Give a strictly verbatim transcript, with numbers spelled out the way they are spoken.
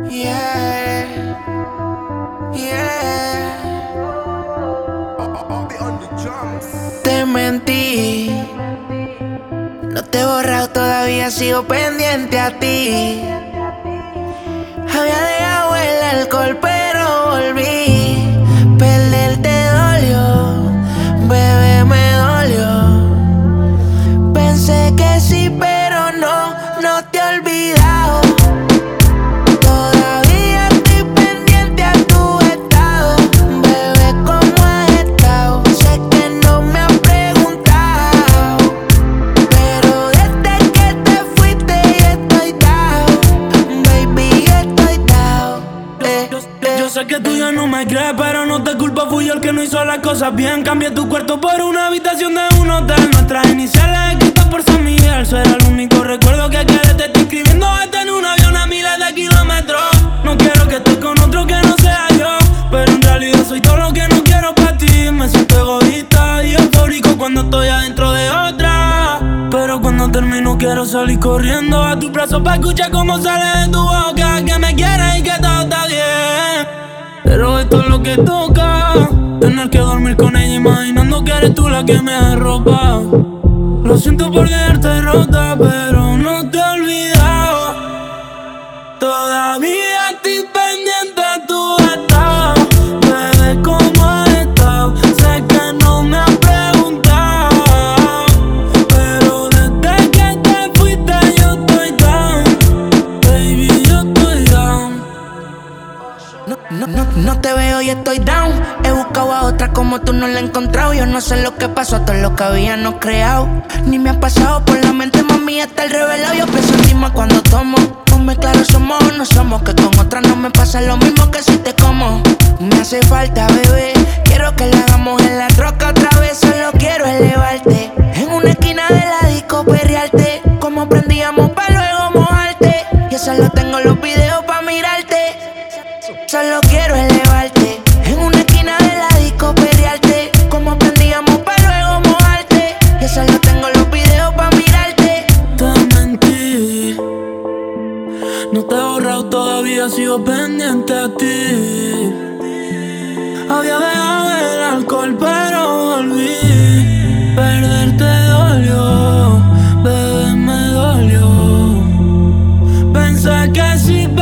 Yeah, yeah. Te mentí, no te he borrado todavía, sigo pendiente a ti. Había dejado el alcohol, pero volví. Perderte dolió, bebé, me dolió. Pensé que sí, pero no, no te he olvidado. Todavía estoy pendiente a tu estado. Bebé, ¿cómo has estado? Sé que no me has preguntado, pero desde que te fuiste ya estoy down. Baby, ya estoy down. eh, eh. Yo sé que tú ya no me crees, pero no te culpo, fui yo el que no hizo las cosas bien. Cambié tu cuarto por una habitación de un hotel. Nuestras iniciales escritas por San Miguel. Será el único recuerdo que quede. Te estoy escribiendo este en un avión a miles de kilómetros. No quiero que estés con otro que no sea yo, pero en realidad soy todo lo que no quiero para ti. Me siento egoísta y eufórico cuando estoy adentro de otra, pero cuando termino quiero salir corriendo a tu brazo para escuchar cómo sale de tu boca que me quieres y que todo está bien. Pero esto es lo que toca, tener que dormir con ella imaginando que eres tú la que me arropa. Lo siento por dejarte rota, pero no te he olvidado. Todavía estoy pendiente a tu estado. Bebé, ¿cómo has estado? Sé que no me has preguntado, pero desde que te fuiste yo estoy down. Baby, yo estoy down. No, no, no, no te veo y estoy down. He buscado a otra como tú, no la he encontrado. Yo no sé lo que pasó, todo lo que habíamos creado. Ni me ha pasado por la mente, mami, está el revelado. Yo pienso en ti más cuando tomo. Ponme claro, somos o no somos, que con otras no me pasa lo mismo que si te como. Me hace falta, bebé, quiero que la hagamos en la troca otra vez. Solo quiero elevarte en una esquina de la disco, perrearte como prendíamos pa' luego mojarte. Yo solo tengo los videos pa' mirarte. Solo quiero elevarte en una esquina de la disco, perrearte como prendíamos pa' luego mojarte. Yo solo tengo los videos pa' mirarte. Te mentí, no te he borrado todavía, sigo pendiente a ti. Había dejado el alcohol, pero volví. Perderte dolió, bebé, me dolió. Pensé que sí,